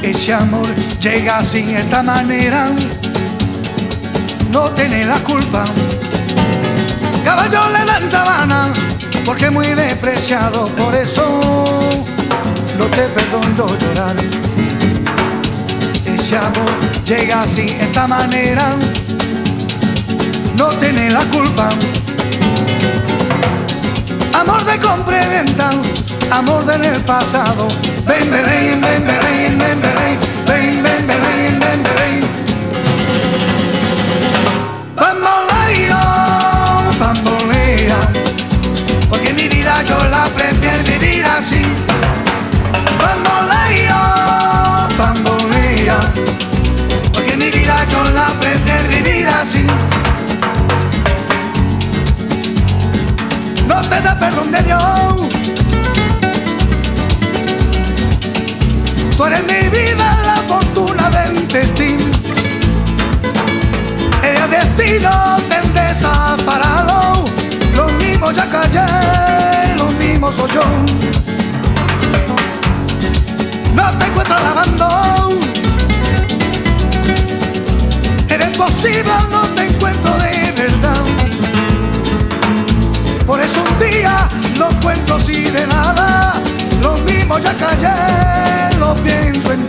Ese amor llega sin esta manera, no tiene la culpa. Caballo le dan sabana porque es muy despreciado, por eso no te perdono llorar. Ese amor llega sin esta manera, no tiene la culpa. Amor de compra y venta, amor del pasado. Ven, Belén, ven, Belén, ven, Belén, ven, ven, Belén, ven, Belén. Bambolea, porque mi vida yo la prefiero vivir así. Bambolea, porque mi vida yo la prefiero vivir así. No te da perdón de Dios. Tú eres mi vida, la fortuna del destino. El destino te desaparado. Lo mismo ya callé, lo mismo soy yo. No te encuentro lavando. Eres posible, no te encuentro de verdad. Por eso un día lo cuento así de nada. Lo mismo ya callé, lo pienso en